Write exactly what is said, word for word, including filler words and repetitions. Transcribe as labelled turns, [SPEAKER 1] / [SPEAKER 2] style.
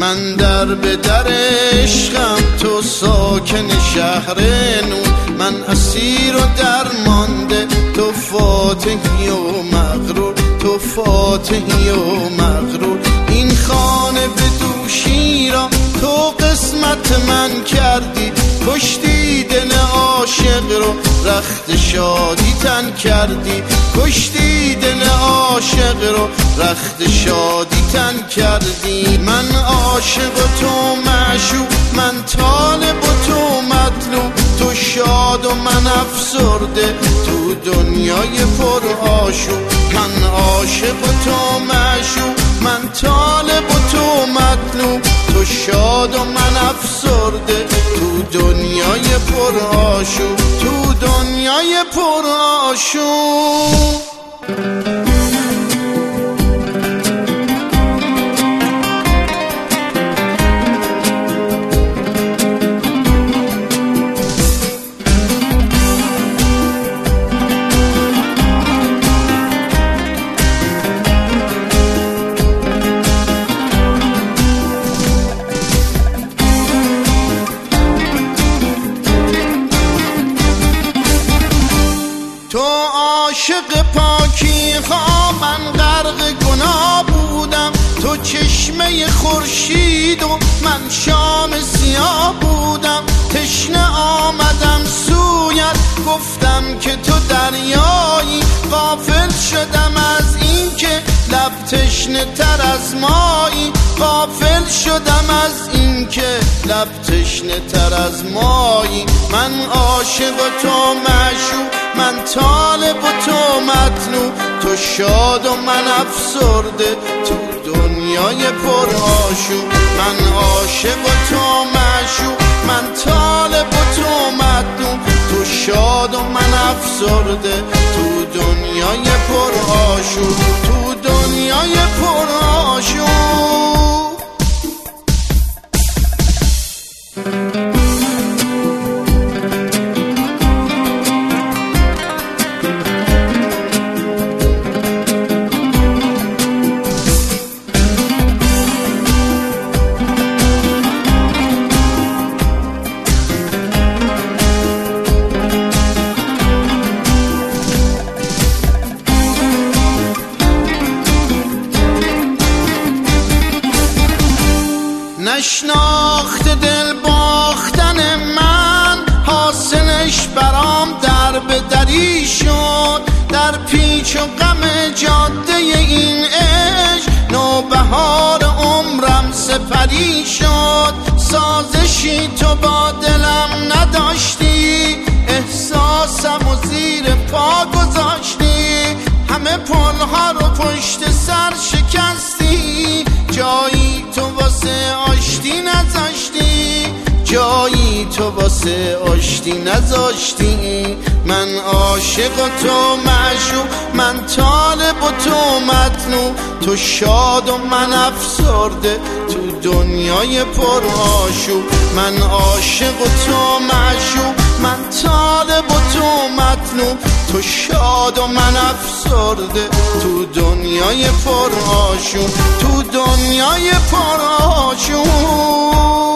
[SPEAKER 1] من در به در عشقم، تو ساکن شهر نور. من اسیر و درمانده، تو فاتحی و مغرور، تو فاتحی و مغرور. این خانه به دوشی را تو قسمت من کردی، کشتی دل عاشق رو رخت شادی تن کردی، کشتی دل عاشق رو رخت شادی تن کردی. من عاشق و تو معشوق، من طالب و تو مطلوب، تو شاد و من افسرده تو دنیای پر آشوب. من عاشق و تو معشوق، من طالب و تو مطلوب، تو شاد و من افسرده تو دنیای پر آشوب، تو دنیای پر آشوب. تو عاشق پاکی ها، من غرق گناه بودم، تو چشمه خورشید و من شام سیاه بودم. تشنه آمدم سویت، گفتم که تو دریایی، غافل شدم از این که لب تشنه تر از مایی، غافل شدم از این که لب تشنه تر از مایی. من عاشق و تو معشوق، من طالب و تو مطلوب، تو شاد و من افسرده تو دنیای پر آشوب. من عاشق و تو معشوق، من طالب و تو مطلوب، تو شاد و من افسرده تو دنیای پر آشوب، تو دنیای پر آشوب. نشناخت دل باختن من، حاصلش برام در به دری شد. در پیچ و غم جاده این عشق، نوبهار عمرم سپری شد. سازشی تو با دلم نداشتی، احساسم و زیر پا گذاشتی. همه پلها رو پشت سر شکستی، جایی تو واسه آشتی نذاشتی، جایی تو واسه آشتی نذاشتی. من عاشق و تو معشوق، من طالب و تو مطلوب، تو شاد و من افسرده تو دنیای پر آشوب. من عاشق و تو معشوق، من طالب و تو مطلوب، تو شاد و من افسرده تو دنیای پر آشوب، تو دنیای پر آشوب.